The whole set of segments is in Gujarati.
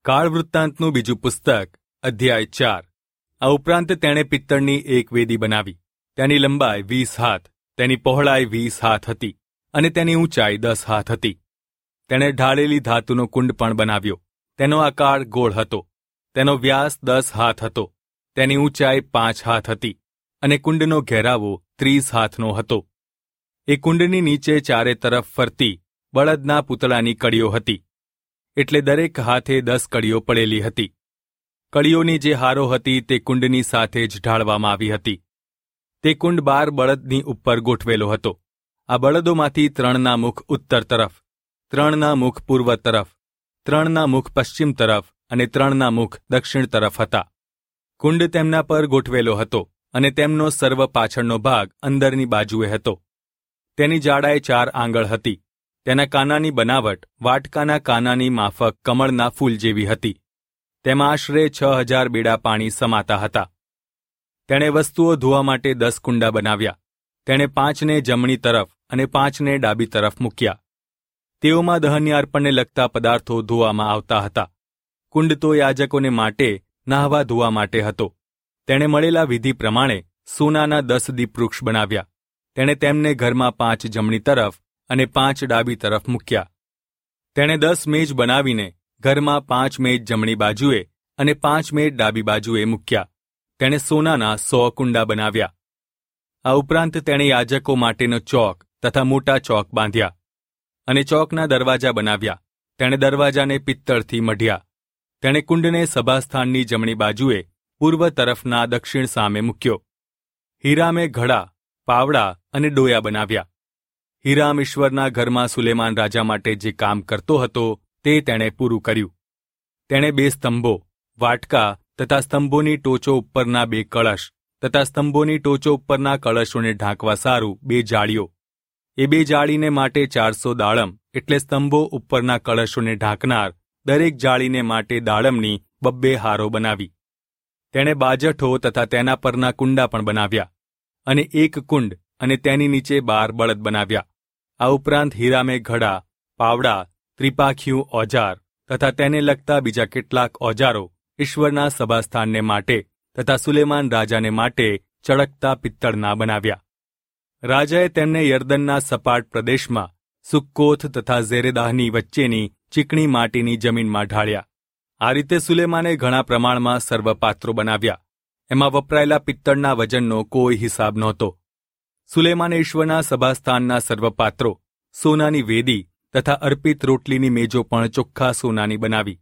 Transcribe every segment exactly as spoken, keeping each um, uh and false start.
કાળ વૃત્તાંતનું બીજું પુસ્તક અધ્યાય ચાર. આ ઉપરાંત તેણે પિત્તળની એક વેદી બનાવી. તેની લંબાઈ વીસ હાથ, તેની પહોળાઈ વીસ હાથ હતી અને તેની ઊંચાઈ દસ હાથ હતી. તેણે ઢાળેલી ધાતુનો કુંડ પણ બનાવ્યો. તેનો આકાર ગોળ હતો. તેનો વ્યાસ દસ હાથ હતો. તેની ઊંચાઈ પાંચ હાથ હતી અને કુંડનો ઘેરાવો ત્રીસ હાથનો હતો. એ કુંડની નીચે ચારે તરફ ફરતી બળદના પૂતળાની કડીઓ હતી, એટલે દરેક હાથે દસ કડીઓ પડેલી હતી. કડીઓની જે હારો હતી તે કુંડની સાથે જ ઢાળવામાં આવી હતી. તે કુંડ બાર બળદની ઉપર ગોઠવેલો હતો. આ બળદોમાંથી ત્રણના મુખ ઉત્તર તરફ, ત્રણના મુખ પૂર્વ તરફ, ત્રણના મુખ પશ્ચિમ તરફ અને ત્રણના મુખ દક્ષિણ તરફ હતા. કુંડ તેમના પર ગોઠવેલો હતો અને તેમનો સર્વ પાછળનો ભાગ અંદરની બાજુએ હતો. તેની જાડાઈ ચાર આંગળ હતી. તેના કાનાની બનાવટ વાટકાના કાનાની માફક કમળના ફૂલ જેવી હતી. તેમાં આશરે છ હજાર બેડા પાણી સમાતા હતા. તેણે વસ્તુઓ ધોવા માટે દસ કુંડા બનાવ્યા. તેણે પાંચને જમણી તરફ અને પાંચને ડાબી તરફ મૂક્યા. તેઓમાં દહન્ય અર્પણને લગતા પદાર્થો ધોવામાં આવતા હતા. કુંડ તો યાજકોને માટે નાહવા ધોવા માટે હતો. તેણે મળેલા વિધિ પ્રમાણે સોનાના દસ દીપવૃક્ષ બનાવ્યા. તેણે તેમને ઘરમાં પાંચ જમણી તરફ અને પાંચ ડાબી તરફ મૂક્યા. તેણે દસ મેજ બનાવીને ઘરમાં પાંચ મેજ જમણી બાજુએ અને પાંચ મેજ ડાબી બાજુએ મૂક્યા. તેણે સોનાના સો કુંડા બનાવ્યા. આ ઉપરાંત તેણે યાજકો માટેનો ચોક તથા મોટા ચોક બાંધ્યા અને ચોકના દરવાજા બનાવ્યા. તેણે દરવાજાને પિત્તળથી મઢ્યા. તેણે કુંડને સભાસ્થાનની જમણી બાજુએ પૂર્વ તરફના દક્ષિણ સામે મૂક્યો. હીરામે ઘડા, પાવડા અને ડોયા બનાવ્યા. હીરામ ઈશ્વરના ઘરમાં સુલેમાન રાજા માટે જે કામ કરતો હતો તે તેણે પૂરું કર્યું. તેણે બે સ્તંભો, વાટકા તથા સ્તંભોની ટોચો ઉપરના બે કળશ તથા સ્તંભોની ટોચો ઉપરના કળશોને ઢાંકવા સારું બે જાળીઓ, એ બે જાળીને માટે ચારસો દાળમ એટલે સ્તંભો ઉપરના કળશોને ઢાંકનાર દરેક જાળીને માટે દાળમની બબ્બે હારો બનાવી. તેણે બાજઠો તથા તેના પરના કુંડા પણ બનાવ્યા અને એક કુંડ અને તેની નીચે બાર બળદ બનાવ્યા. આ ઉપરાંત હીરામે ઘડા, પાવડા, ત્રિપાખિયું ઓજાર તથા તેને લગતા બીજા કેટલાક ઓજારો ઈશ્વરના સભાસ્થાનને માટે તથા સુલેમાન રાજાને માટે ચળકતા પિત્તળના બનાવ્યા. રાજાએ તેમને યર્દનના સપાટ પ્રદેશમાં સુક્કોથ તથા ઝેરેદાહની વચ્ચેની ચીકણી માટીની જમીનમાં ઢાળ્યા. આ રીતે સુલેમાને ઘણા પ્રમાણમાં સર્વપાત્રો બનાવ્યા. એમાં વપરાયેલા પિત્તળના વજનનો કોઈ હિસાબ નહોતો. સુલેમાને ઈશ્વરના સભાસ્થાનના સર્વપાત્રો, સોનાની વેદી તથા અર્પિત રોટલીની મેજો પણ ચોખ્ખા સોનાની બનાવી.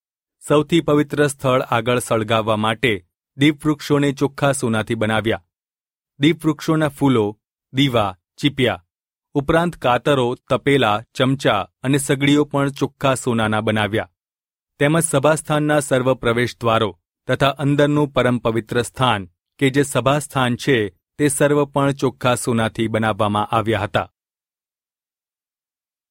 સૌથી પવિત્ર સ્થળ આગળ સળગાવવા માટે દીપવૃક્ષોને ચોખ્ખા સોનાથી બનાવ્યા. દીપવૃક્ષોના ફૂલો, દીવા, ચીપિયા ઉપરાંત કાતરો, તપેલા, ચમચા અને સગડીઓ પણ ચોખ્ખા સોનાના બનાવ્યા. તેમજ સભાસ્થાનના સર્વ પ્રવેશ દ્વારો તથા અંદરનું પરમ પવિત્ર સ્થાન કે જે સભાસ્થાન છે તે સર્વ પણ ચોખ્ખા સોનાથી બનાવવામાં આવ્યા હતા.